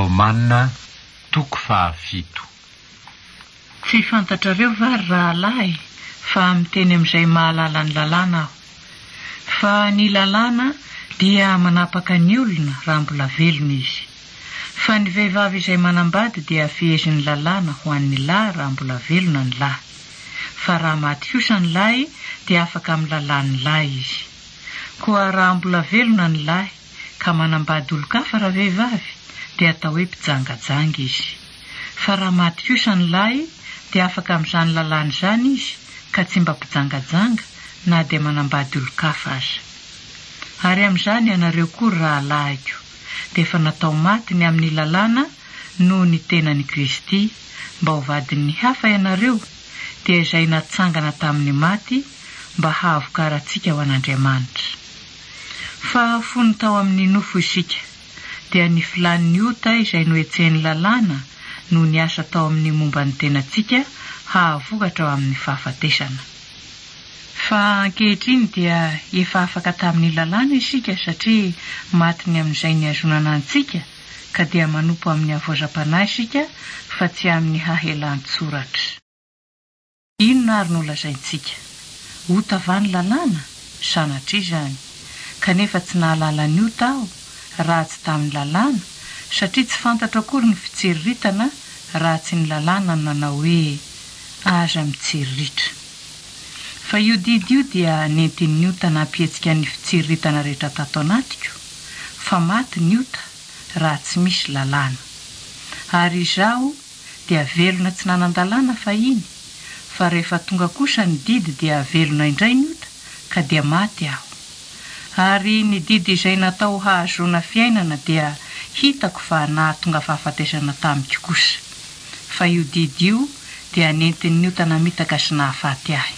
Raomanina toko 7. Tsy fantatrareo vary rahalahy fa miteny amin'izay mahalala ny lalàna aho. Fa ny lalàna dia manapaka ny olona raha mbola velona izy. Fa ny vehivavy izay manambady dia fihezin'ny lalàna ho an'ny lahy raha mbola velona ny lahy. Fa raha maty kosa ny lahy dia afaka amin'ny lalàn'ny lahy izy. Koa raha mbola velona ny lahy ka manambady olon-kafa raha vehivavy dia atao hoe mpijangajanga izy. Fa raha maty kosa ny lahy dia afaka amin'izany lalàna izany izy ka tsy mba mpijangajanga na dia manambady olon-kafa aza. Ary amin'izany ianareo koa rahalahiko dia efa natao maty ny amin'ny lalàna noho ny tenan'i Kristy mba ho vadin'ny hafa ianareo dia izay natsangana tamin'ny maty mba hahavokarantsika ho an'Andriamanitra. Fa fony tao amin'ny nofo isika dia ny filan'ny ota izay noetsehan'ny lalàna no niasa tao amin'ny momba ny tenantsika hahavokatra ao amin'ny fahafatesana. Fa ankehitriny dia efa afaka tamin'ny lalàna isika satria maty ny amin'izay niazonana antsika ka dia manompo amin'ny havoazam-panahy isika fa tsy amin'ny hahelan-tsoratra. Inona ary no lazaintsika? Ota va ny lalàna? Sanatria izany. Kanefa tsy nahalala ny ota aho raha tsy tamin'ny lalàna satria tsy fantatra akory ny fitsiriritana raha tsy ny lalàna nanao hoe aza mitsiriritra. Fa io didy io dia nentin'ny ota nampietsika ny fitsiriritana rehetra tato anatiko. Fa maty ny ota raha tsy misy lalàna. Ary izaho dia velona tsy nanan-dalàna fa iny. Fa rehefa tonga kosa ny didy dia velona indray ny ota ka dia maty aho. Ary ny didy izay natao hahazoana fiainana dia hitako fa nahatonga fahafatesana tamiko kosa. Fa io didy io dia nentin'ny ota namitaka sy nahafaty ahy.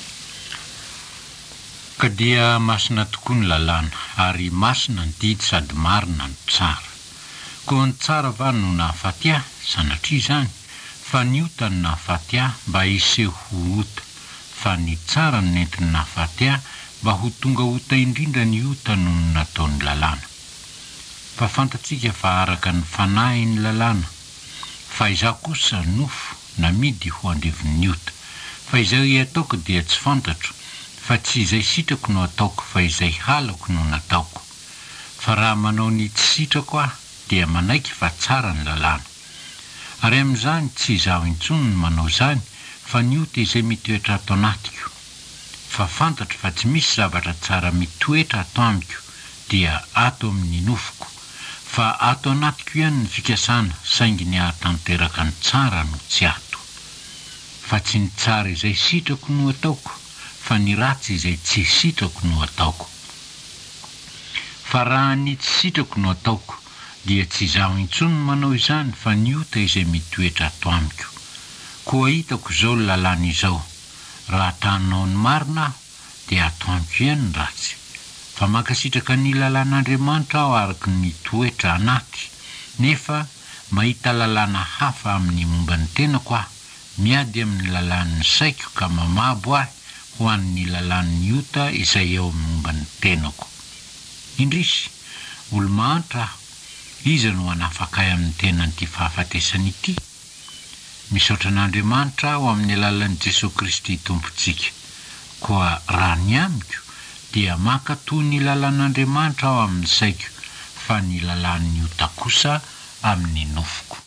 Ka dia masina tokoa ny lalàna ary masina ny didy sady marina ny tsara. Koa ny tsara va no nahafaty ahy sanatria izany fa ny ota no nahafaty ahy mba hiseho ho ota, fa ny tsara no nentiny nahafaty ahy mba ho tonga ota indrindra ny ota no nataon'ny lalàna. Fa fantatsika fa araka ny fanahy ny lalàna, fa izaho kosa nofo namidy ho andrevon'ny ota. Fa izay ataoko dia tsy fantatro, fa tsy izay sitrako no ataoko fa izay halako no nataoko. Fa raha manao ny tsy sitrako aho dia manaiky fa tsara ny lalàna. Ary amin'izany tsy izaho intsony no manao izany fa ny ota izay mitoetra ato anatiko. Fa fantatro fa tsy misy zavatra tsara mitoetra ato amiko dia ato amin'ny nofoko. Fa ato anatiko ihany ny fikasana saingy ny hahatanteraka ny tsara no tsy ato. Fa tsy ny tsara izay sitrako no ataoko, fa ny ratsy izay tsy sitrako no ataoko. Fa raha ny tsy sitrako no ataoko dia tsy izaho intsony manao izany fa ny ota izay mitoetra ato amiko. Koa hitako izao ny lalàna izao, raha tanao ny marina aho dia ato amiko ihany ny ratsy. Fa mankasitraka ny lalàn'Andriamanitra aho araka ny toetra anaty, nefa mahita lalàna hafa amin'ny momba ny tenako aho, miady amin'ny lalàn'ny saiko ka mamabo ahy ho an'ny lalàn'ny ota izay eo amin'ny momba ny tenako. Indrisy, olo-mahantra aho, iza no hanafaka ahy amin'ny tenan'ity fahafatesana ity? Misaotra an'Andriamanitra aho amin'ny alalan'i Jesosy Kristy Tompontsika. Koa raha ny amiko dia mankatoa ny lalàn'Andriamanitra aho amin'ny saiko, fa ny lalàn'ny ota kosa amin'ny nofoko.